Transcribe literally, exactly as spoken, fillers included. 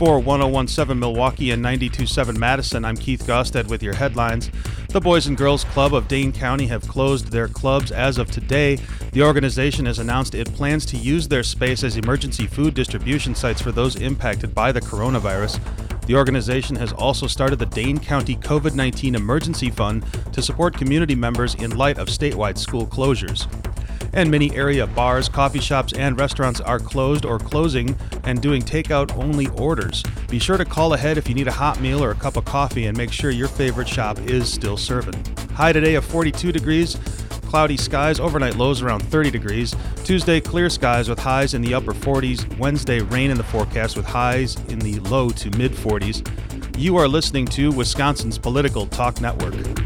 For one oh one point seven Milwaukee and ninety-two point seven Madison, I'm Keith Gosted with your headlines. The Boys and Girls Club of Dane County have closed their clubs as of today. The organization has announced it plans to use their space as emergency food distribution sites for those impacted by the coronavirus. The organization has also started the Dane County COVID nineteen Emergency Fund to support community members in light of statewide school closures. And many area bars, coffee shops, and restaurants are closed or closing and doing takeout-only orders. Be sure to call ahead if you need a hot meal or a cup of coffee and make sure your favorite shop is still serving. High today of forty-two degrees, cloudy skies, overnight lows around thirty degrees. Tuesday, clear skies with highs in the upper forties. Wednesday, rain in the forecast with highs in the low to mid forties. You are listening to Wisconsin's Political Talk Network.